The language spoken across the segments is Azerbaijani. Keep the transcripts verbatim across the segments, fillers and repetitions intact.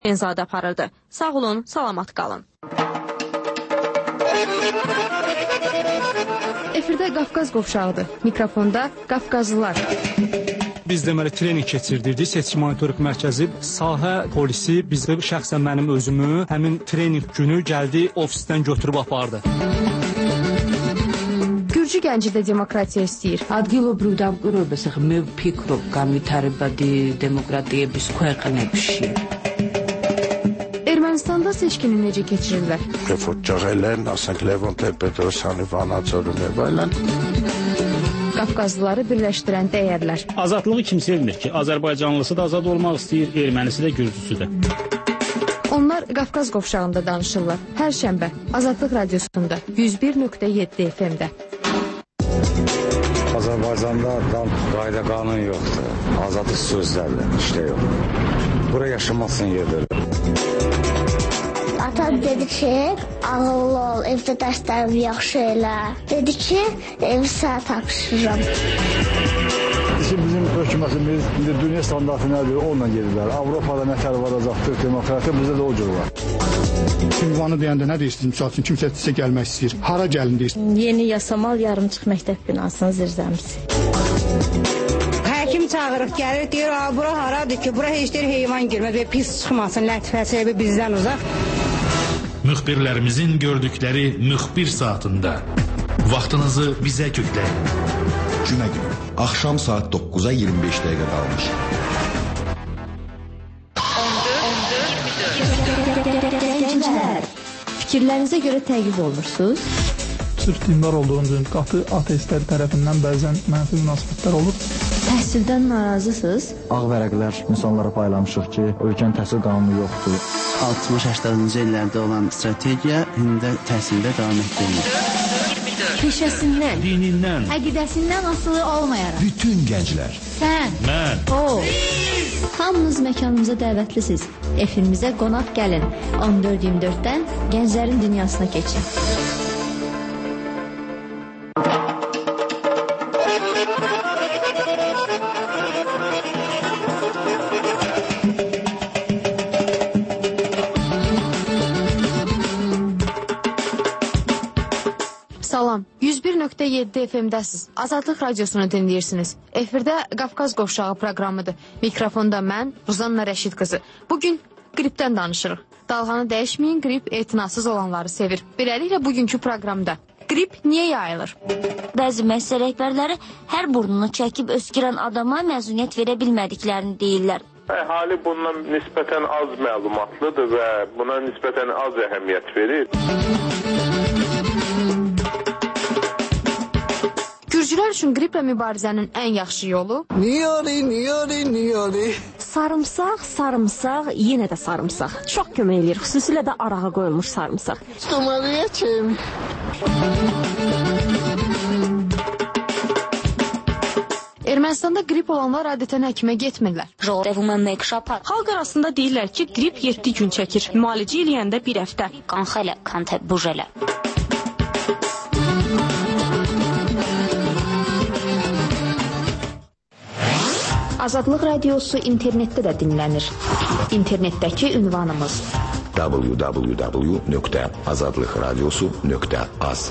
Enzadə aparırdı. Sağ olun, salamat qalın. Efirdə Qafqaz qovşağıdır. Mikrofonda Qafqazlılar. Biz deməli trening keçirdirdik. Seçki monitorinq mərkəzi, sahə polisi bizdə şəxsən mənim özümü həmin trening günü gəldi ofisdən götürüb apardı. Gürcü gənci də demokratiya istəyir. ადგილობრივ მე ვფიქრობ განვითარებადი დემოკრატიების ქვეყნებში. Ermənistanda seçkini necə keçirirlər? Refocaqել են, ասենք Լևոն Տեր-Պետրոսյանի վանաձորում եւ այլն. Qafqazlıları birləşdirən dəyərlər. Azadlığı kim sevmir ki? Azərbaycanlısı da azad olmaq istəyir, ermənisi də, gürcüsü də. Onlar Qafqaz qovşağında danışırlar. Hər şənbə Azadlıq radiosunda yüz bir nöqtə yeddi F M-də. Azərbaycanda qayda qanun yoxdur. Azadlıq sözlərlə işlə yox. Bura yaşamasın yerdir. Atam dedi ki, ağıllı ol, evdə dərslərimi yaxşı elə. Dedi ki, evi sənə tapşırıram. Bizim hökumətimiz indi dünya standartı nədir, onunla gedirlər. Avropada nətər varacaqdır, demokratiya bizdə də o cür var. Ünvanı deyəndə nə deyirsiniz? Misal üçün kimsə sizə gəlmək istəyir. Hara gəlin deyirsiniz? Yeni Yasamal yarımçıq məktəb binasının zirzəmisi. Həkim çağırıb gəlir, deyir, bura haradır ki, bura heç deyir heyvan girməz və pis çıxmasın, lətifəsi bizdən uzaq. Müxbirlərimizin gördükləri müxbir saatında vaxtınızı bizə kökləyin. Cümə günü, axşam saat doqquza iyirmi beş dəqiqə qalmış. Gənclər, fikirlərinizə görə təqib olunursunuz? Sırf dindar olduğunuz qatı ateistlər tərəfindən bəzən mənfi münasibətlər olur. Təhsildən narazısınız? Ağ vərəqlər insanlara paylamışıq ki, ölkənin təhsil qanunu yoxdur. altmış səksəninci illərdə olan strategiya indi təhsildə davam etdirilir. Peşəsindən, dinindən, əqidəsindən asılı olmayaraq. Bütün gənclər. Sən, mən, o. Hamınız məkanımıza dəvətlisiniz. Efimizə qonaq gəlin. on dörd iyirmi dörddən gənclərin dünyasına keçin. Salam, yüz bir nöqtə yeddi F M-dəsiz. Azadlıq radiosunu dinləyirsiniz. Efirdə Qafqaz qovşağı proqramıdır. Mikrofonda mən, Ruzanna Rəşid qızı. Bugün qripdən danışırıq. Dalğanı dəyişməyin, qrip etinasız olanları sevir. Beləliklə bugünkü proqramda. Qrip niyə yayılır? Bəzi müəssisə rəhbərləri hər burnunu çəkib öskürən adama məzuniyyət verə bilmədiklərini deyirlər. Əhali bundan nisbətən az məlumatlıdır və buna nisbətən az əhəmiyyət verir. Gürcülər üçün qriplə mübarizənin ən yaxşı yolu? Niyori, niyori, niyori. Sarımsaq, sarımsaq, yenə də sarımsaq. Çox kömək eləyir, xüsusilə də arağa qoyulmuş sarımsaq. Stomalıya kim? Ermənistanda qrip olanlar adətən həkimə getmirlər. Xalq arasında deyirlər ki, qrip yeddi gün çəkir. Müalicə eləyəndə bir həftə. Qanxələ, kantə, bujələ. Azadlıq radiosu internetdə də dinlənir. İnternetdəki ünvanımız w w w nöqtə azadlıq radiosu nöqtə az.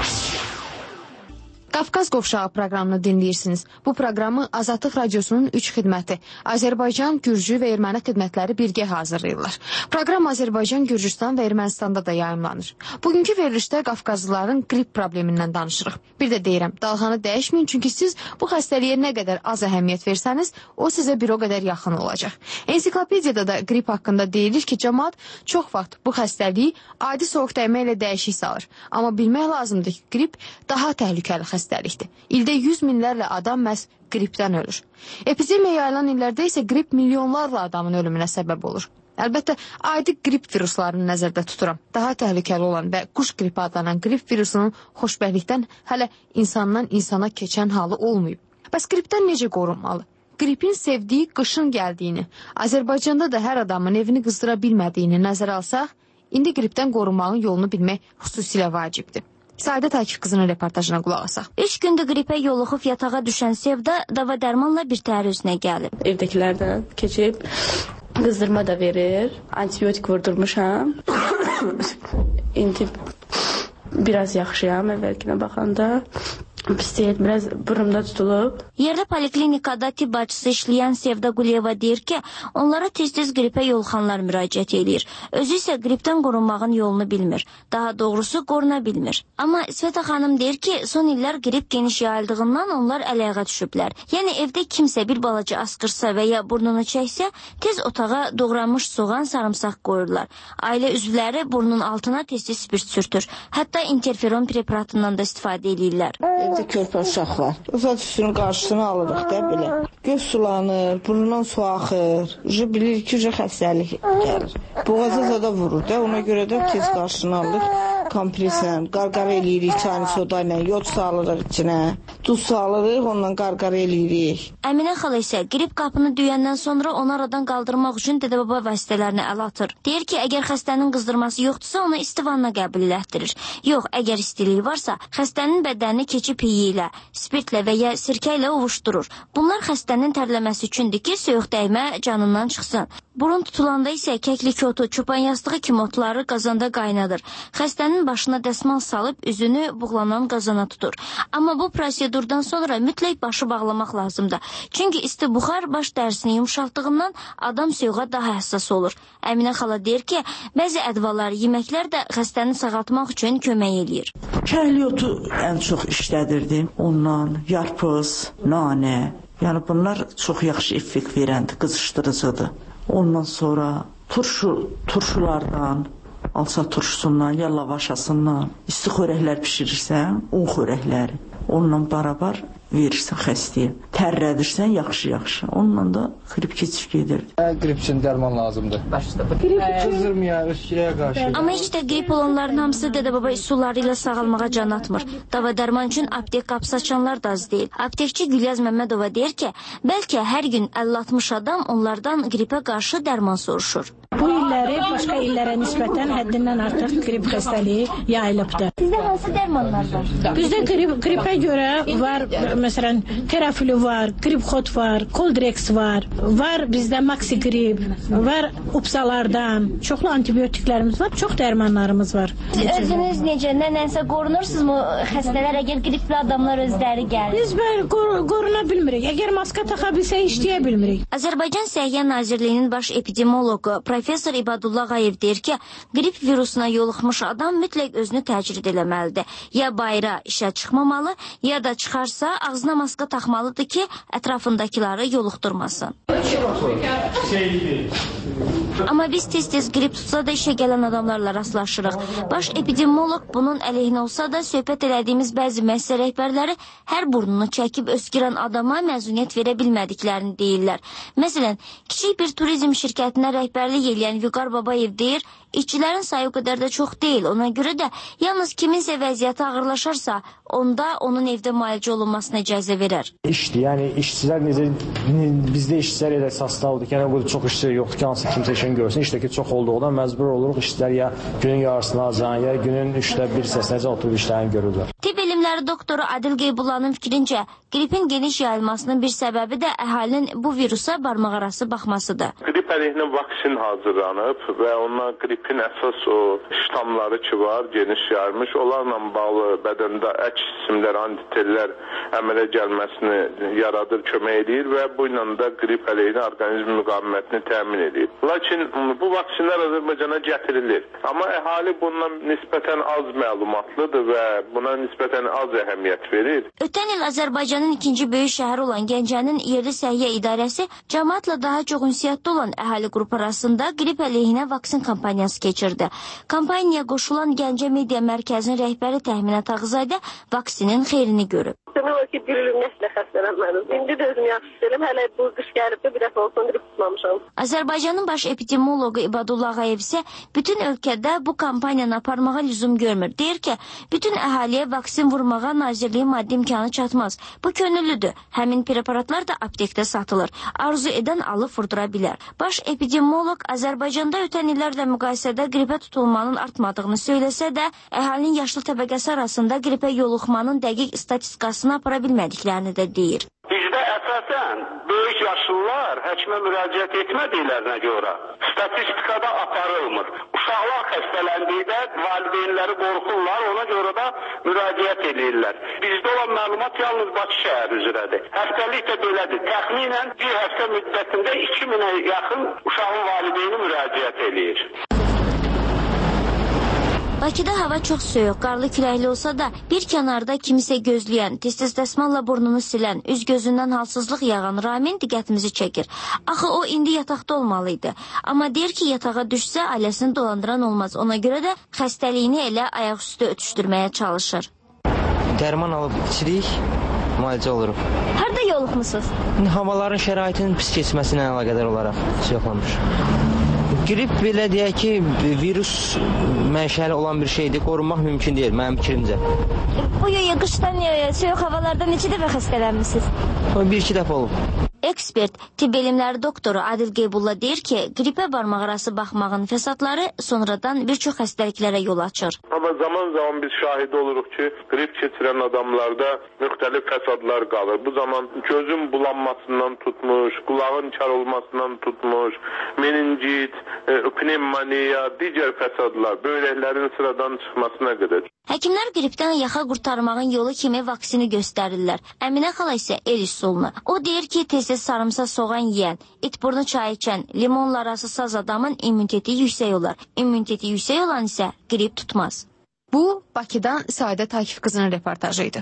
Qafqaz qovşağı proqramını dinləyirsiniz. Bu proqramı Azadlıq radiosunun üç xidməti, Azərbaycan, Gürcü və Erməni xidmətləri birgə hazırlayırlar. Proqram Azərbaycan, Gürcüstan və Ermənistanda da yayımlanır. Bugünkü verilişdə Qafqazlıların qrip problemindən danışırıq. Bir də deyirəm, dalğanı dəyişməyin, çünki siz bu xəstəliyə nə qədər az əhəmiyyət versəniz, o sizə bir o qədər yaxın olacaq. Ensiklopediyada da qrip haqqında deyilir ki, cəmaət çox vaxt bu xəstəliyi adi soyuq dəymə ilə dəyişik salır. Amma bilmək lazımdır ki, qrip daha təhlükəli xəstəlikdir. İldə yüz minlərlə adam məhz qripdən ölür. Epidemiya yayılan illərdə isə qrip milyonlarla adamın ölümünə səbəb olur. Əlbəttə, adi qrip viruslarını nəzərdə tuturam. Daha təhlükəli olan və quş qripi adlanan qrip virusunun xoşbəxtlikdən hələ insandan insana keçən halı olmayıb. Bəs qripdən necə qorunmalı? Qripin sevdiyi qışın gəldiyini, Azərbaycanda da hər adamın evini qızdıra bilmədiyini nəzərə alsaq, indi qripdən qorunmağın yolunu bilmək xüsusilə vacibdir. Səadət Akif qızının reportajına qulaq asaq. Üç gündə qripə yoluxub yatağa düşən Sevda dava dərmanla bir təhər üzünə gəlib. Evdəkilərdən keçib qızdırma da verir. Antibiotik vurdurmuşam. İndi biraz yaxşıyam əvvəlkinə baxanda. Pis deyil, biraz burnumda tutulub. Yerli poliklinikada tibb bacısı işləyən Sevda Quliyeva deyir ki, onlara tez-tez qripə yoluxanlar müraciət edir. Özü isə qripdən qorunmağın yolunu bilmir. Daha doğrusu qoruna bilmir. Amma Sveta xanım deyir ki, son illər qrip geniş yayıldığından onlar əl-ayağa düşüblər. Yəni evdə kimsə bir balaca askırsa və ya burnunu çəksə, tez otağa doğranmış soğan, sarımsaq qoyurlar. Ailə üzvləri burnun altına tez-tez spirt sürtür. Hətta interferon preparatından da istifadə edirlər. Evdə körpə uşaq var. Ufaq üstünün qarşısını alırıq da belə. Göz sulanır, burnundan su axır. Uca bilir ki, uca xəstəlik gəlir. Boğaza da vurur da, ona görə də tez qarşısını alırıq. Kompreslə, qarqara eləyirik, çayını soda ilə, yod salırıq içinə. Duz salırıq, ondan qarqara eləyirik. Əminə xala isə qrip qapını döyəndən sonra onu aradan qaldırmaq üçün dədə-baba vasitələrini ələ atır. Deyir ki, əgər xəstənin qızdırması yoxdursa, onu isti vanna qəbul elətdirir. Yox, əgər istiliyi varsa, xəstənin bədənini keçib iyi ilə, spirtlə və ya sirkə ilə ovuşdurur. Bunlar xəstənin tərləməsi üçündür ki, soyuq dəymə canından çıxsın. Burun tutulanda isə kəklik otu, çoban yastığı kimi otları qazanda qaynadır. Xəstənin başına dəsmal salıb üzünü buğlanan qazana tutur. Amma bu prosedurdan sonra mütləq başı bağlamaq lazımdır. Çünki isti buxar baş dərisini yumşaltdığından adam soyuğa daha həssas olur. Əminə xala deyir ki, bəzi ədvalar, yeməklər də xəstəni sağaltmaq üçün kömək eləyir. Kəhli otu ən çox işlədirdim. Ondan yarpız, nanə, yəni bunlar çox yaxşı effekt verəndir, qızışdırıcıdır. Ondan sonra turşu, turşulardan, alça turşusundan, ya lavaşasından, isti xörəklər pişirirsən, un xörəkləri, onunla barabar verirsən xəstəyə. Tərlədirsən yaxşı-yaxşı. Onunla da qrip keçib gedir. Qrip üçün dərman lazımdır. Qızdırmaya, öskürəyə qarşı. Amma heç də qrip olanların hamısı dədə-baba üsulları ilə sağalmağa can atmır. Dava dərman üçün aptek qapısı açanlar da az deyil. Aptekçi Gülyaz Məmmədova deyir ki, bəlkə hər gün əlli altmış adam onlardan qripə qarşı dərman soruşur. Bu illəri başqa illərə nisbətən həddindən artıq qrip xəstəliyi yayılıbdır. Sizdə hansı dərmanlar var? Bizdə qrip, qripə görə var, məsələn, terafili var, gripxot var, koldrex var, var bizdə maksigrip, var upsalardan, çoxlu antibiotiklərimiz var, çox dərmanlarımız var. Özünüz necə, nənənsə qorunursunuzmu xəstələr, əgər qripli adamlar özləri gəlir? Biz bəl qor qoruna bilmirik, əgər maska taxa bilsə işləyə bilmirik. Azərbaycan Səhiyyə Nazirliyinin baş epidemiologu Professor İbadullah Ağayev deyir ki, qrip virusuna yoluxmuş adam mütləq özünü təcrid eləməlidir. Ya bayra işə çıxmamalı, ya da çıxarsa ağzına maska taxmalıdır ki, ətrafındakiləri yoluxdurmasın. Amma biz tez-tez qrip tutsa da işə gələn adamlarla rastlaşırıq. Baş epidemiolog bunun əleyhinə olsa da söhbət elədiyimiz bəzi müəssisə rəhbərləri hər burnunu çəkib öskürən adama məzuniyyət verə bilmədiklərini deyirlər. Məsələn, kiçik bir turizm şirkətinə rəhbərlik eləyən Vüqar Babayev deyir, işçilərin sayı o qədər də çox deyil. Ona görə də yalnız kiminsə vəziyyəti ağırlaşarsa, onda onun evdə müalicə olunmasına icazə verər. İşdir, yəni işçilər necə, bizdə işçilər elə əsasdadır ki, yəni burada çox işçilər yoxdur ki, hansı kimsə işini görsün. İşdəki çox olduğundan məcbur oluruq işçilər ya günün yarısını acan, ya günün üçdə bir səsəcə oturub işlərini görürlər. Tibb elmləri doktoru Adil Qeybullah'ın fikrincə, qripin geniş yayılmasının bir səbəbi də əhalinin bu virusa barmaq arası baxmasıdır. Qrip əleyhinə vaksin hazırlanıb və ondan qripin əsas o ştamları ki var, geniş yayılmış, onlarla bağlı bədəndə əks cisimlər, antitellər əmələ gəlməsini yaradır, kömək edir və bu ilə də qrip əleyhinə orqanizm müqavimətini təmin edir. Lakin bu vaksinlər Azərbaycana gətirilir. Amma əhali bundan nisbətən az məlumatlıdır və buna nisbətən az əhəmiyyət verir. Ötən il Azərbaycanın ikinci böyük şəhəri olan Gəncənin yerli səhiyyə idarəsi cəmaatla daha çox ünsiyyətdə olan əhali qrup arasında qrip əleyhinə vaksin kampaniyası keçirdi. Kampaniyaya qoşulan Gəncə Media Mərkəzinin rəhbəri Təxminat Ağzadə vaksinin xeyrini görüb. Demək olar ki, bir il nəslə xəstələnmədim. İndi də özümü yaxşı istəyirəm. Hələ bu qış gəlib də bir dəfə olsun qrip tutmamışam. Azərbaycanın baş epidemiologu İbadullah Ağayev isə bütün ölkədə bu kampaniyanı aparmağa lüzum görmür. Deyir ki, bütün əhaliyə vaksin vurmağa Nazirliyin maddi imkanı çatmaz. Bu könüllüdür. Həmin preparatlar da aptekdə satılır. Arzu edən alıb vurdura bilər. Baş epidemiolog Azərbaycanda ötən illərlə müqayisədə qripə tutulmanın artmadığını söyləsə də, əhalinin yaşlı təbəqəsi arasında qripə yoluxmanın dəqiq statistikasını apara bilmədiklərini də deyir. Bizdə əsasən böyük yaşlılar həkimə müraciət etmədiklərinə görə statistikada aparılmır. Uşaqlar xəstələndikdə valideynləri qorxurlar, ona görə də müraciət edirlər. Bizdə olan məlumat yalnız Bakı şəhəri üzrədir. Həftəlik də belədir. Təxminən bir həftə müddətində iki minə yaxın uşağın valideyni müraciət edir. Bakıda hava çox soyuq, qarlı küləkli olsa da bir kənarda kimisə gözləyən, tez-tez dəsmalla burnunu silən, üz-gözündən halsızlıq yağan Ramin diqqətimizi çəkir. Axı o indi yataqda olmalıydı. Amma deyir ki, yatağa düşsə ailəsini dolandıran olmaz. Ona görə də xəstəliyini elə ayaqüstü ötüşdürməyə çalışır. Dərman alıb içirik, müalicə oluruq. Harada yoluxmusunuz? Havaların şəraitinin pis keçməsinə əlaqədar olaraq yoxlamış. Grip belə deyək ki, virus mənşəli olan bir şeydir, qorunmaq mümkün deyil, mənim fikrimcə. Bu yoya qışdan yoya, soyuq havalarda neçə dəfə xəstələnmişsiniz? Bir-iki dəfə olub. Ekspert, tibb elmləri doktoru Adil Qeybulla deyir ki, qripə barmaqarası baxmağın fəsadları sonradan bir çox xəstəliklərə yol açır. Amma zaman zaman biz şahid oluruq ki, qrip keçirən adamlarda müxtəlif fəsadlar qalır. Bu zaman gözün bulanmasından tutmuş, qulağın kar olmasından tutmuş, meningit, e, pnevmoniya, digər fəsadlar, böyrəklərin sıradan çıxmasına qədər. Həkimlər qripdən yaxa qurtarmağın yolu kimi vaksini göstərirlər. Əminə xala isə el üsulunu. O deyir ki, tez-tez sarımsaq soğan yeyən, itburnu çay içən, limonla arası saz adamın immuniteti yüksək olar. İmmuniteti yüksək olan isə qrip tutmaz. Bu, Bakıdan Səadət Akif qızının reportajı idi.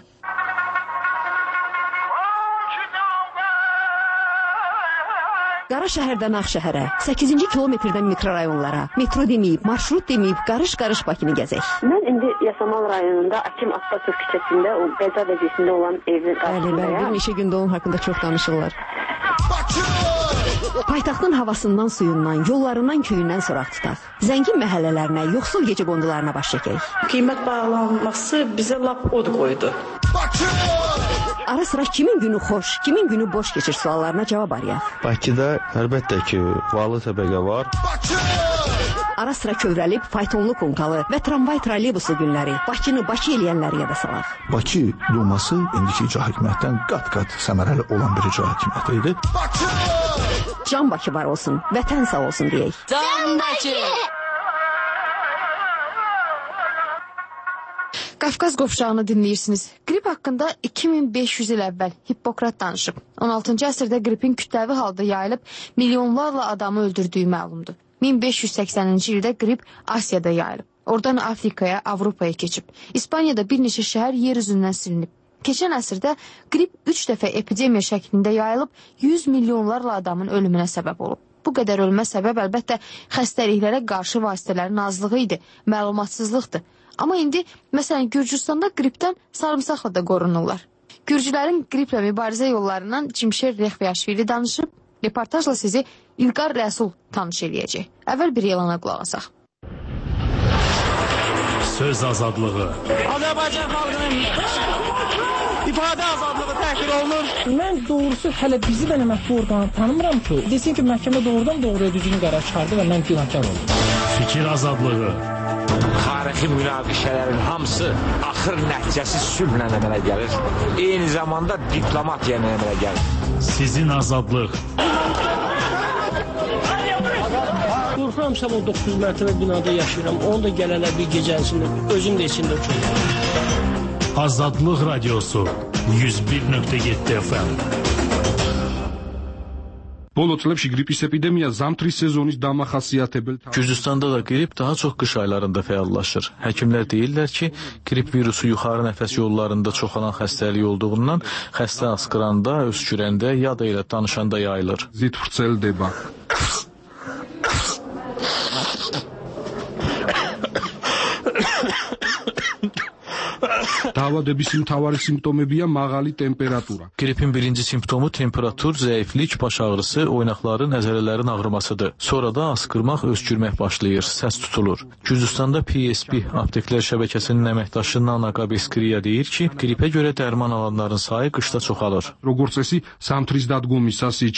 Qara şəhərdən Ağşəhərə, səkkizinci kilometrdən mikrorayonlara, metro deməyib, marşrut deməyib, qarış-qarış Bakını gəzək. Mən indi Yasamal rayonunda Akim Atatürk küçəsində, o Qəza vəziyyətində olan evin qarşısındayım. Bəli, bəli, bir neçə gündə onun haqqında çox danışırlar. Paytaxtın havasından, suyundan, yollarından, köyündən soraq tutaq. Zəngin məhəllələrinə, yoxsul gecə qondularına baş çəkək. Qiymət bağlanması bizə lap od qoydu. Ara sıra kimin günü xoş, kimin günü boş keçir suallarına cavab arayaq. Bakıda əlbəttə ki, varlı təbəqə var. Ara sıra kövrəlib, faytonlu konkalı və tramvay trolleybusu günləri Bakını Bakı eləyənləri yada salaq. Bakı Duması indiki icra hakimiyyətdən qat-qat səmərəli olan bir icra hakimiyyəti idi. Can Bakı var olsun, vətən sağ olsun deyək. Can Bakı! Qafqaz qovşağını dinləyirsiniz. Qrip haqqında iki min beş yüz il əvvəl Hippokrat danışıb. on altıncı əsrdə qripin kütləvi halda yayılıb milyonlarla adamı öldürdüyü məlumdur. min beş yüz səksəninci ildə qrip Asiyada yayılıb. Oradan Afrikaya, Avropaya keçib. İspaniyada bir neçə şəhər yer üzündən silinib. Keçən əsrdə qrip üç dəfə epidemiya şəklində yayılıb yüz milyonlarla adamın ölümünə səbəb olub. Bu qədər ölmə səbəb əlbəttə xəstəliklərə qarşı vasitələrin azlığı idi, məlumatsızlıqdır. Amma indi, məsələn, Gürcüstanda qripdən sarımsaqla da qorunurlar. Gürcülərin qriplə mübarizə yollarından Cimşer Rexviyaşvili danışıb, reportajla sizi İlqar Rəsul tanış eləyəcək. Əvvəl bir elana qulaq asaq. Söz azadlığı. Azərbaycan xalqının ifadə azadlığı təhqir olunur. Mən doğrusu hələ bizi də məhkəmə orqanı tanımıram ki, desin ki, məhkəmə doğrudan doğruya düzgün qərar çıxardı və mən günahkar oldum. Fikir azadlığı. Tarixi münaqişələrin hamısı axır nəticəsi sülhlə əmələ gəlir. Eyni zamanda diplomatiya əmələ gəlir. Sizin azadlıq. Qorxuram, sən o doqquz mərtəbə binada yaşayıram. Onu da gələnə bir gecəsində, özüm də içində uçurum. Azadlıq radiosu yüz bir nöqtə yeddi F M. Gürcüstanda da qrip daha çox qış aylarında fəallaşır. Həkimlər deyirlər ki, qrip virusu yuxarı nəfəs yollarında çoxalan xəstəlik olduğundan xəstə asqıranda, öskürəndə ya da ilə danışanda yayılır. Qripin birinci simptomu temperatur, zəiflik, baş ağrısı, oynaqların, əzələlərin ağrımasıdır. Sonra da asqırmaq, öskürmək başlayır, səs tutulur. Gürcüstanda P S P apteklər şəbəkəsinin əməkdaşı Nana Qabeskriya deyir ki, qripə görə dərman alanların sayı qışda çoxalır.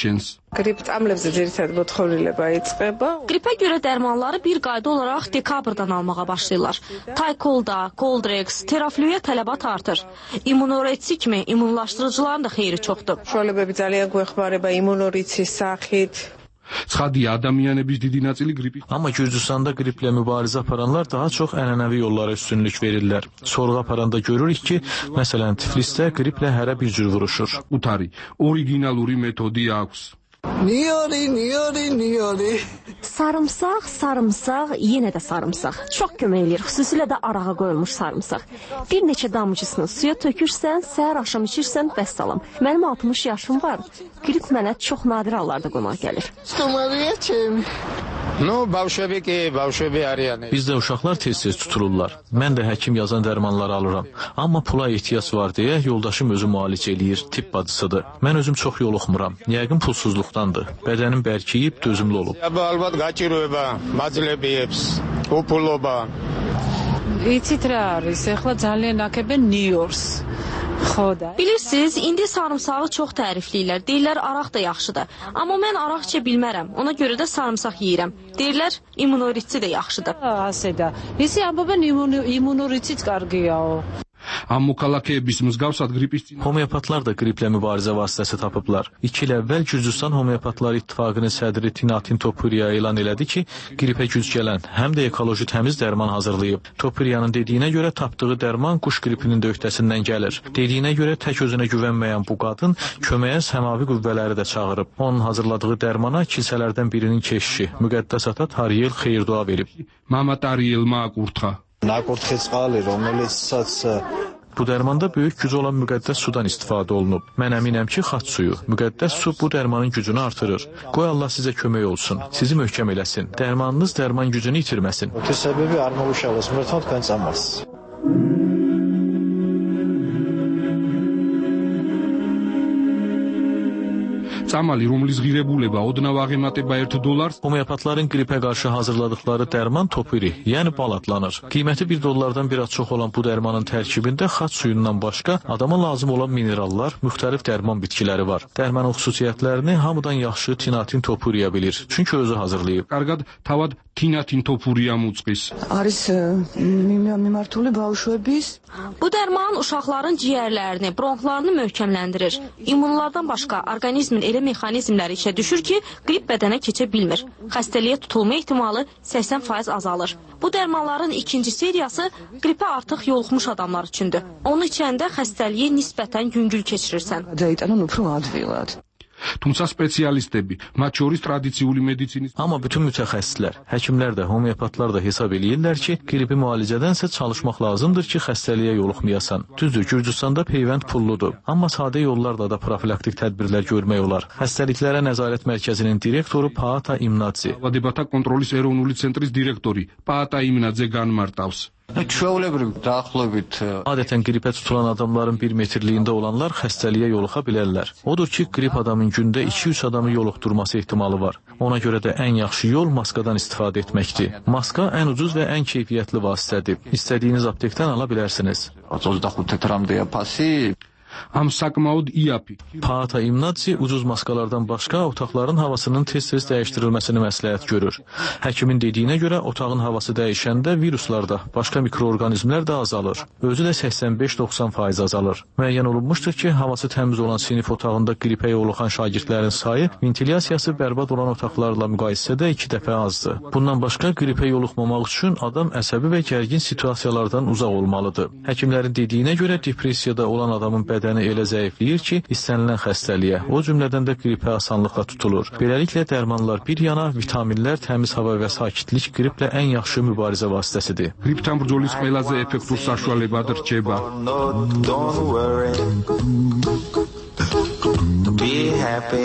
Qrip წამლებზე ძირითადად მოთხოვნილება იწყება. Qripə görə dərmanları bir qayda olaraq dekabrdan almağa başlayırlar. Taykolda, Coldrex, Terafluya tələbat artır. İmmunoretsi kimi immunlaşdırıcıların da xeyri çoxdur. Şualəbəbi ძალიან გვეხმარება immunoritsis სახით. Ცხადია, ადამიანების დიდი ნაწილი გრიპი. Amma Gürcüstanda qriplə mübarizə aparanlar daha çox ənənəvi yollara üstünlük verirlər. Sorğu aparanda görürük ki, məsələn, Tiflisdə qriplə hərə bir cür vuruşur. Utari, originaluri metodi აქვს. Niyori, niyori, niyori. Sarımsaq, sarımsaq, yenə də sarımsaq. Çox kömək eləyir, xüsusilə də arağa qoyulmuş sarımsaq. Bir neçə damcısını suya tökürsən, səhər axşam içirsən, vəssalam. Mənim altmış yaşım var. Qrip mənə çox nadir hallarda qonaq gəlir. Stomariya çem. No, bavşəbi ki, bavşəbi arayani. Bizdə uşaqlar tez-tez tutulurlar. Mən də həkim yazan dərmanları alıram. Amma pula ehtiyac var deyə yoldaşım özü müalicə eləyir, tibb bacısıdır. Mən özüm çox yoluxmuram. Yəqin pulsuzluqdandır. Bədənim bərkiyib, dözümlü olub. Albət qaçırıba, macləbiyəbs, upuloba. Იცით რა არის, ეხლა ძალიან აქებენ ნიორს. Bilirsiniz, indi sarımsağı çox tərifləyirlər. Deyirlər, araq da yaxşıdır. Amma mən araq içə bilmərəm. Ona görə də sarımsaq yeyirəm. Deyirlər, immunoritsi də yaxşıdır. Asədə. Ისი ამბობენ immunoritsit კარგიაო. Ammokalakebis მსგავსად gripis Homeopatlar da qriplə mübarizə vasitəsi tapıblar. İki il əvvəl Gürcüstan Homeopatlar İttifaqının sədri Tinatin Topuriya elan elədi ki, qripə güc gələn, həm də ekoloji təmiz dərman hazırlayıb. Topuriyanın dediyinə görə tapdığı dərman quş qripinin də öhdəsindən gəlir. Dediyinə görə tək özünə güvənməyən bu qadın köməyə səmavi qüvvələri də çağırıb. Onun hazırladığı dərmana kilsələrdən birinin keşişi, müqəddəs ata Tariyel xeyir-dua verib. Mama Tariyelma aqurtxa. Bu dərmanda böyük gücü olan müqəddəs sudan istifadə olunub. Mən əminəm ki, xaç suyu, müqəddəs su bu dərmanın gücünü artırır. Qoy Allah sizə kömək olsun, sizi möhkəm eləsin. Dərmanınız dərman gücünü itirməsin. Səbəbi armavuşalız, mırtont qənçamaz. Წამალი, რომლის ღირებულება ოდნავ აღემატება ერთ დოლარს. Homeopatların qripə qarşı hazırladıkları dərman topuri, yəni bal adlanır. Qiyməti bir dollardan biraz çox olan bu dərmanın tərkibində xaç suyundan başqa adama lazım olan minerallar, müxtəlif dərman bitkiləri var. Dərmanın xüsusiyyətlərini hamıdan yaxşı Tinatin Topuriya bilir, çünki özü hazırlayıb. Qarqad tavad Tinatin Topuriya muçqis. Არის მიმართული ბავშვების. Bu dərman uşaqların ciyərlərini, bronxlarını möhkəmləndirir. İmmunlardan başqa orqanizmin elə mexanizmləri işə düşür ki, qrip bədənə keçə bilmir. Xəstəliyə tutulma ehtimalı səksən faiz azalır. Bu dərmanların ikinci seriyası qripə artıq yoluxmuş adamlar üçündür. Onu içəndə xəstəliyi nisbətən yüngül keçirirsən. Tümsə spesialistები, მათ შორის ტრადიციული medicinis. Amma bütün mütəxəssislər, həkimlər də, homeopatlar da hesab eləyirlər ki, qripi müalicədənsə çalışmaq lazımdır ki, xəstəliyə yoluxmayasan. Düzdür, Gürcüstanda peyvənd pulludur. Amma sadə yollarla da profilaktik tədbirlər görmək olar. Xəstəliklərə nəzarət mərkəzinin direktoru Paata İmnadze. Vədibatə kontrolis erოვნული centris direktori Paata İmnadze განმარტავს. Adətən qripə tutulan adamların bir metrliyində olanlar xəstəliyə yoluxa bilərlər. Odur ki, qrip adamın gündə iki üç adamı yoluxdurması ehtimalı var. Ona görə də ən yaxşı yol maskadan istifadə etməkdir. Maska ən ucuz və ən keyfiyyətli vasitədir. İstədiyiniz aptekdən ala bilərsiniz. Am sakmaud iapi. Paata İmnadze ucuz maskalardan başqa otaqların havasının tez-tez dəyişdirilməsini məsləhət görür. Həkimin dediyinə görə otağın havası dəyişəndə viruslar da, başqa mikroorqanizmlər də azalır. Özü də səksən beş doxsan faiz azalır. Müəyyən olunmuşdur ki, havası təmiz olan sinif otağında qripə yoluxan şagirdlərin sayı ventilyasiyası bərbad olan otaqlarla müqayisədə iki dəfə azdır. Bundan başqa qripə yoluxmamaq üçün adam əsəbi və gərgin situasiyalardan uzaq olmalıdır. Həkimlərin dediyinə görə depressiyada olan adamın bədəni elə zəifləyir ki, istənilən xəstəliyə, o cümlədən də qripə asanlıqla tutulur. Beləliklə dərmanlar bir yana, vitaminlər, təmiz hava və sakitlik qriplə ən yaxşı mübarizə vasitəsidir. Qripdən bრძოლის ყველაზე effektiv sაშუალებად რჩება. Be happy.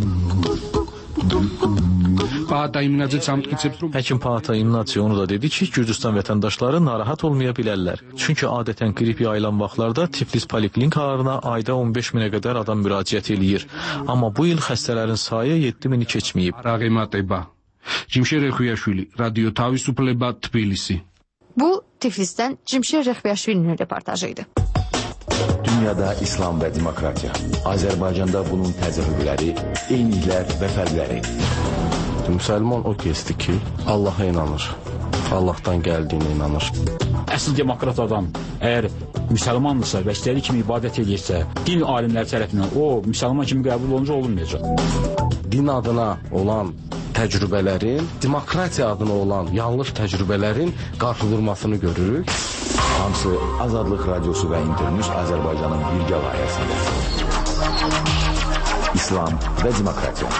Paata İmnadze çamtqitsებს რომ Həkim Paata İmnadze onu da dedi ki, Gürcüstan vətəndaşları narahat olmaya bilərlər. Çünki adətən qrip yayılan vaxtlarda Tiflis poliklinikalarına ayda on beş minə qədər adam müraciət eləyir. Amma bu il xəstələrin sayı yeddi mini keçməyib. Rağemateba. Cimşir Rəxuyaşvili, Radio Tavisupleba Tbilisi. Bu Tiflisdən Cimşir Rəxuyaşvilinin reportajı idi. Dünyada İslam və demokratiya. Azərbaycanda bunun təcrübələri, eyniliklər və fərqləri. Müsəlman o kəsdir ki, Allaha inanır. Allahdan gəldiyinə inanır. Əsl demokrat adam əgər müsəlmandırsa və istədiyi kimi ibadət edirsə, din alimləri tərəfindən o müsəlman kimi qəbul olunca olunmayacaq. Din adına olan təcrübələrin, demokratiya adına olan yanlış təcrübələrin qarşıdurmasını görürük. Hamısı Azadlıq Radiosu və İnternews Azərbaycanın birgə layihəsində. İslam və demokratiya.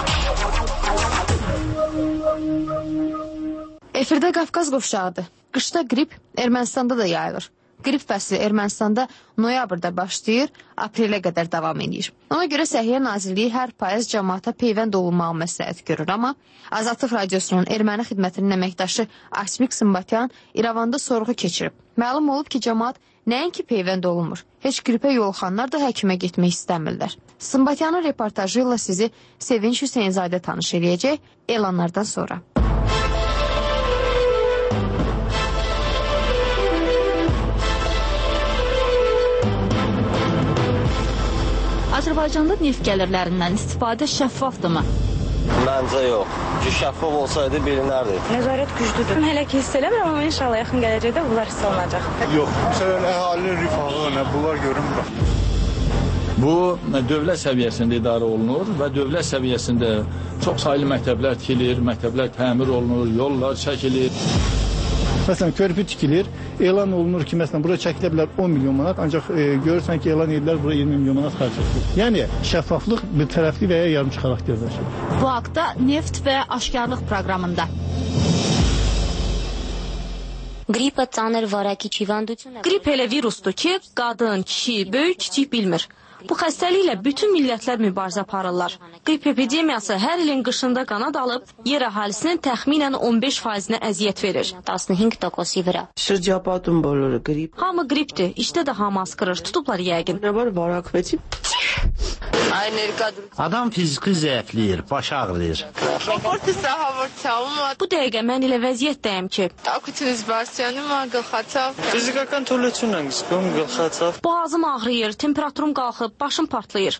Efirdə Qafqaz qovşağıdır. Qışda qrip Ermənistanda da yayılır. Qrip fəsli Ermənistanda noyabrda başlayır, aprelə qədər davam edir. Ona görə Səhiyyə Nazirliyi hər payız cəmaata peyvənd olunmağı məsləhət görür, amma Azadlıq Radiosunun erməni xidmətinin əməkdaşı Asmik Sımbatyan İrəvanda sorğu keçirib. Məlum olub ki, cəmaat nəinki peyvənd olunmur, heç qripə yoluxanlar da həkimə getmək istəmirlər. Sımbatyanın reportajı ilə sizi Sevinç Hüseynzadə tanış eləyəcək elanlardan sonra. Azərbaycanda neft gəlirlərindən istifadə şəffafdırmı? Məncə yox. Ki şəffaf olsaydı bilinərdi. Nəzarət güclüdür. Hələ ki hiss eləmirəm, amma inşallah yaxın gələcəkdə bunlar hiss olunacaq. Yox, məsələn, əhalinin rifahı, bunlar görünmür. Bu, dövlət səviyyəsində idarə olunur və dövlət səviyyəsində çox saylı məktəblər tikilir, məktəblər təmir olunur, yollar çəkilir. Məsələn, körpü tikilir, elan olunur ki, məsələn, bura çəkilə bilər on milyon manat, ancaq e, görürsən ki, elan edirlər, bura iyirmi milyon manat xərc edilir. Yəni, şəffaflıq bir tərəfli və ya yarımçı xarakterdir. Bu haqda Neft və Aşkarlıq proqramında. Qripə ծանր վարակիչ հիվանդություն է։ Qrip elə virusdur ki, qadın, kişi, böyük, kiçik bilmir. Bu xəstəliklə bütün millətlər mübarizə aparırlar. Qrip epidemiyası hər ilin qışında qanad alıb, yer əhalisinin təxminən on beş faizinə əziyyət verir. տասնհինգ տոկոսի վրա։ Շրջապատում բոլորը գրիպ։ Hamı qripdir, işdə də hamı askırır, tutublar yəqin. Var varakveti. Adam fiziki zəifləyir, baş ağrıyır. Bu dəqiqə mən elə vəziyyətdəyəm ki, Fizikական թուլությունն ենք զգում գլխացավ։ boğazım ağrıyır, temperaturum qalxıb, başım partlayır.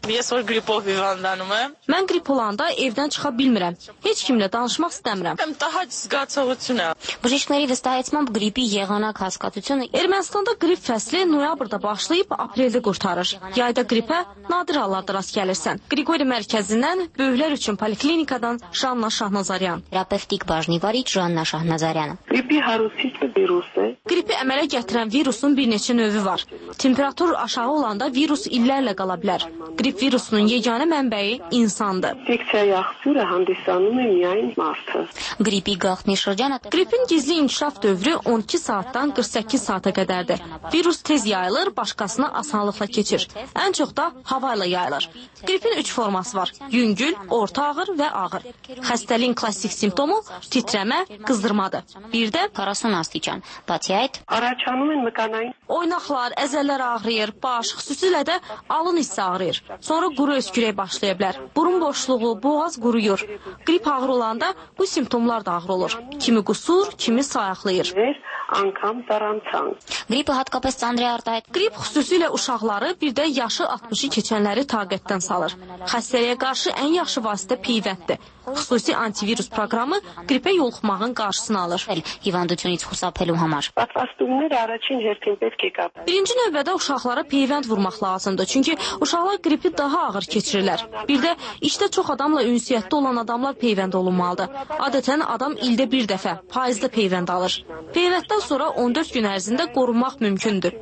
Mən qrip olanda evdən çıxa bilmirəm. Heç kimlə danışmaq istəmirəm. Բժիշկների վստահեցմամբ գրիպի եղանակ հասկացությունը Ermənistanda qrip fəsli noyabrda başlayıb apreldə qurtarır. Yayda qripə nadir hallarda rast gəlirsən. Qriqori mərkəzindən böyüklər üçün poliklinikadan Janna Şahnazaryan. Terapevtik bajnivarիչ Janna Şahnazaryan. Qripi հարուցիչ virus է։ Qripi əmələ gətirən virusun bir neçə növü var. Temperatur aşağı olanda virus illərlə qala bilər. Qrip virusunun yeganə mənbəyi insandır. İnfeksiya yaxşıra hանդիսանում է միայն մարդը։ Qripi գաղտնի շրջանը Qripin gizli inkişaf dövrü on iki saatdan qırx səkkiz saata qədərdir. Virus tez yayılır, başqasına asanlıqla keçir. Ən çox da hava ilə yayılır. Qripin üç forması var: yüngül, orta ağır və ağır. Xəstəliyin klassik simptomu titrəmə, qızdırmadır. Bir də karasın astիճան. Բացի այդ, առաջանում են մկանային oynaqlar, əzəllər ağrıyır, baş, xüsusilə də alın hissi ağrıyır. Sonra quru öskürək başlaya bilər. Burun boşluğu, boğaz quruyur. Qrip ağır olanda bu simptomlar da ağır olur. Kimi qusur, kimi sayaqlayır. անգամ տարանցան։ Qripը հատկապես ծանր է արտահայտ։ Qrip xüsusilə uşaqları, bir də yaşı altmışı keçənləri taqətdən salır. Xəstəliyə qarşı ən yaxşı vasitə peyvənddir. Xüsusi antivirus proqramı qripə yoluxmağın qarşısını alır. Hivանդությունից խուսափելու համար։ Պատվաստումները առաջին հերթին պետք է կապել։ Birinci növbədə uşaqlara peyvənd vurmaq lazımdır. Çünki uşaqlar qripi daha ağır keçirirlər. Bir də işdə çox adamla ünsiyyətdə olan adamlar peyvənd olunmalıdır. Adətən adam ildə bir dəfə faizdə peyvənd alır. Peyvənddən sonra on dörd gün ərzində qorunmaq mümkündür.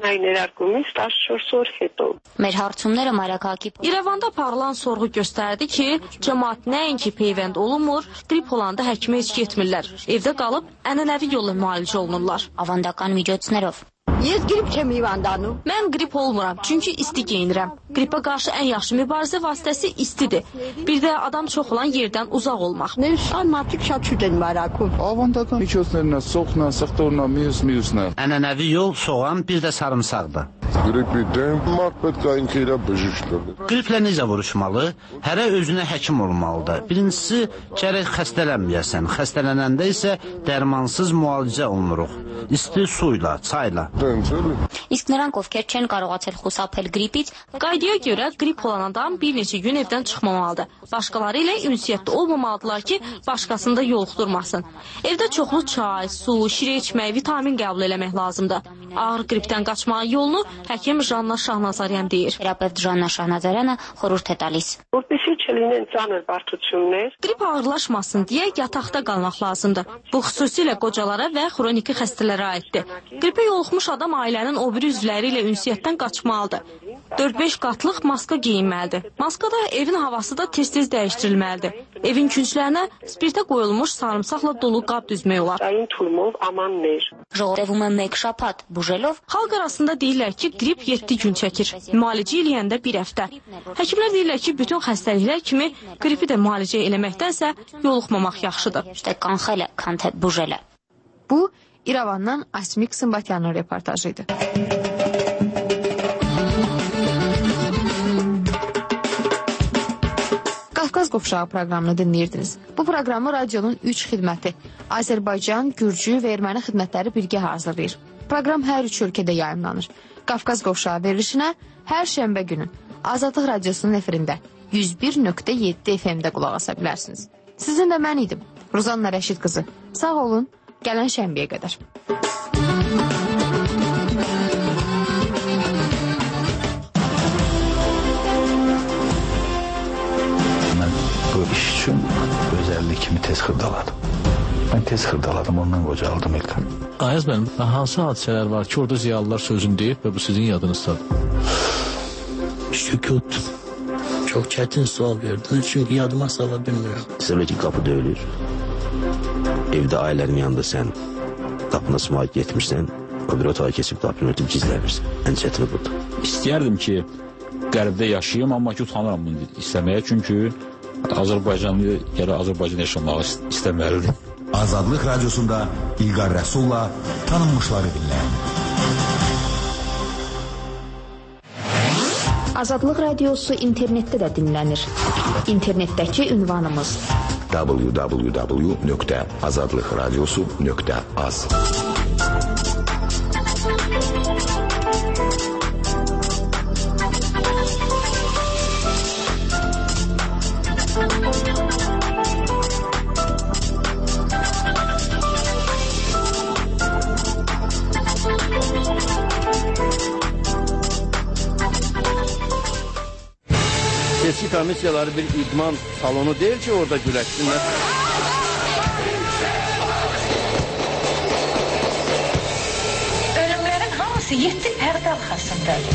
Մեր հարցումները մայրաքաղաքի İrəvanda aparılan sorğu göstərdi ki, cəmaət nəinki peyvənd olunmur, qrip olanda həkimə heç getmirlər. Evdə qalıb ənənəvi yolla müalicə olunurlar. Avandական միջոցներով Ես գրիպ չեմ հիվանդանում։ Mən qrip olmuram, çünki isti geyinirəm. Qripə qarşı ən yaxşı mübarizə vasitəsi istidir. Bir də adam çox olan yerdən uzaq olmaq. Նշան մարդիկ շատ շուտ են վարակում։ Ավանդական միջոցներն է, սոխն է, սխտորն է, մյուս մյուսն է։ Ənənəvi yol soğan, bir də sarımsaqdır. Gripidem, marpetkayınki ilə büzüşdürür. Qriplə necə vuruşmalı? Hərə özünə həkim olmalıdır. Birincisi, gərək xəstələnməyəsən. Xəstələnəndə isə dərmansız müalicə olunuruq. İsti suyla, çayla. Իսկ նրանք, ովքեր չեն կարողացել խուսափել գրիպից, qaydaya görə qrip olan adam bir neçə gün evdən çıxmamalıdır. Başqaları ilə ünsiyyətdə olmamalıdırlar ki, başqasını da yoluxdurmasın. Evdə çoxlu çay, su, şirə içmək, vitamin qəbul eləmək lazımdır. Ağır qripdən qaçmağın yolunu həkim Janna Şahnazaryan deyir. Terapevt Janna Şahnazaryanə xorhurt է տալիս. Qrip ağırlaşmasın deyə yataqda qalmaq lazımdır. Bu xüsusilə qocalara və xroniki xəstələrə aiddir. Qripə yoluxmuş adam ailənin o biri üzvləri ilə ünsiyyətdən qaçmalıdır. dörd beş qatlıq maska geyinməlidir. Maskada evin havası da tez-tez dəyişdirilməlidir. Evin künclərinə spirtə qoyulmuş sarımsaqla dolu qab düzmək olar. Ժողովրդում է մեկ շաբաթ բուժելով. Xalq arasında deyirlər ki, qrip yeddi gün çəkir. Müalicə eləyəndə bir həftə. Həkimlər deyirlər ki, bütün xəstəliklər kimi qripi də müalicə eləməkdənsə yoluxmamaq yaxşıdır. Կանխելը, քան թե բուժելը. Bu İrəvandan Asmik Sımbatyanın reportajıydı. Qafqaz Qovşağı proqramını dinləyirdiniz. Bu proqramı radionun üç xidməti Azərbaycan, Gürcü və Erməni xidmətləri birgə hazırlayır. Proqram hər üç ölkədə yayımlanır. Qafqaz Qovşağı verilişinə hər şənbə günü Azadlıq Radiosunun efirində yüz bir nöqtə yeddi F M-də qulaq asa bilərsiniz. Sizin də mən idim, Ruzanna Rəşid qızı. Sağ olun, gələn şənbəyə qədər. Bu iş üçün özəllik kimi tez xırdaladım. Mən tez xırdaladım, ondan qocaldım İlkan. Ayaz mənim, hansı hadisələr var ki, orada ziyalılar sözünü deyib və bu sizin yadınızdadır? Sükut. Çox çətin sual verdiniz, çünki yadıma sala bilmirəm. Demək ki, qapı döyülür. Evdə ailənin yanında sən qapına sımaqət getmirsən, o bir otağa keçib qapını ötüb gizlənirsən. Ən çətini budur. İstəyərdim ki, qərbdə yaşayayım, amma ki, utanıram bunu istəməyə, çünki Azərbaycanlı yerə Azərbaycan yaşamağı istəməlidir. Azadlıq Radiosunda İlqar Rəsulla tanınmışları dinləyin. Azadlıq Radiosu internetdə də dinlənir. İnternetdəki ünvanımız w w w nöqtə azadlıqradiosu nöqtə az. Seçki komissiyaları bir idman salonu deyil ki, orada güləşsinlər. Ölümlərin hamısı yeddi pərdə arxasındadır.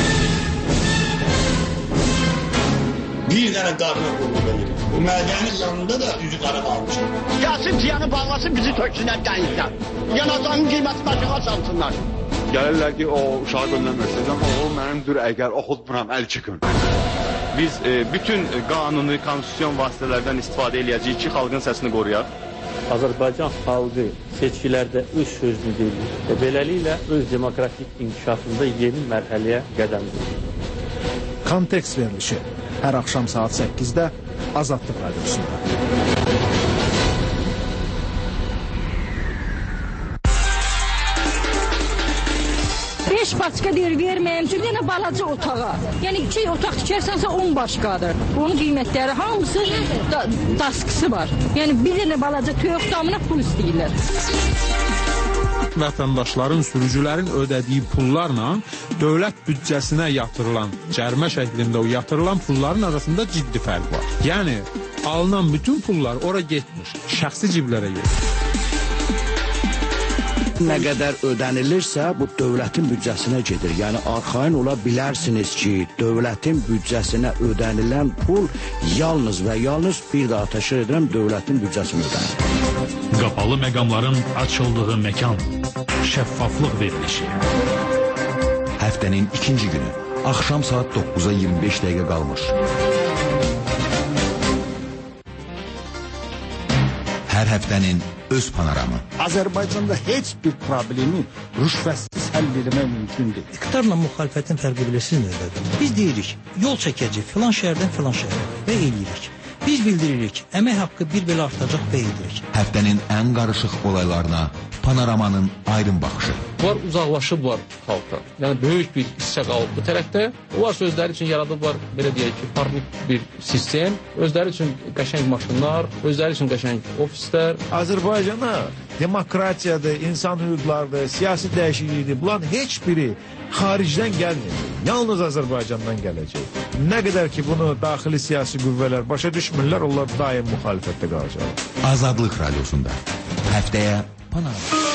Bir dənə qarına qulluq edir. Bu mədənin yanında da üzü qara qalmışdır. Gəlsin ciyanı bağlasın, bizi töksünlər dənizdən. Yanacağının qiyməti başına salsınlar. Gəlirlər ki, o uşağı göndərməsin, amma o mənimdir, əgər oxutmuram, əl çıxın. Biz e, bütün qanuni, konstitusyon vasitələrdən istifadə edəcəyik ki, xalqın səsini qoruyaq. Azərbaycan xalqı seçkilərdə öz sözünü deyir və beləliklə öz demokratik inkişafında yeni mərhələyə qədəm qoyur. Kontekst verilişi hər axşam saat səkkizdə Azadlıq Radiosunda. beş başqa deyir, verməyəm üçün yenə balaca otağa. Yəni iki otaq tikərsənsə on başqadır. Onun qiymətləri hamısı da, daskısı var. Yəni bir dənə balaca toyuq damına pul istəyirlər. Vətəndaşların, sürücülərin ödədiyi pullarla dövlət büdcəsinə yatırılan, cərimə şəklində o yatırılan pulların arasında ciddi fərq var. Yəni alınan bütün pullar ora getmir, şəxsi ciblərə gedir. Nə qədər ödənilirsə, bu dövlətin büdcəsinə gedir. Yəni, arxayın ola bilərsiniz ki, dövlətin büdcəsinə ödənilən pul yalnız və yalnız bir daha təşkil edirəm, dövlətin büdcəsinə ödənir. Qapalı məqamların açıldığı məkan, şəffaflıq verilişi. Həftənin ikinci günü, axşam saat doqquza iyirmi beş dəqiqə qalmış. Hər həftənin öz panoramı. Azərbaycanda heç bir problemi rüşvətsiz həll etmək mümkündür. İqtidarla müxalifətin fərqi bilirsiniz nədir? Biz deyirik, yol çəkəcək filan şəhərdən filan şəhərə və eləyirik. Biz bildiririk, əmək haqqı bir belə artacaq və edirik. Həftənin ən qarışıq olaylarına Panoramanın aydın baxışı. Bunlar uzaqlaşıblar xalqdan. Yəni böyük bir hissə qalıb bu tərəfdə. Onlar özləri üçün yaradıblar, belə deyək ki, parlaq bir sistem. Özləri üçün qəşəng maşınlar, özləri üçün qəşəng ofislər. Azərbaycana demokratiyadır, insan hüquqlarıdır, siyasi dəyişiklikdir. Bunların heç biri xaricdən gəlmir. Yalnız Azərbaycandan gələcək. Nə qədər ki bunu daxili siyasi qüvvələr başa düşmürlər, onlar daim müxalifətdə qalacaq. Azadlıq Radiosunda həftəyə Panorama.